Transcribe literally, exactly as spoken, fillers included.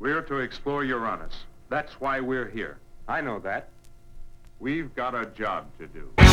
We're to explore Uranus. That's why we're here. I know that. We've got a job to do.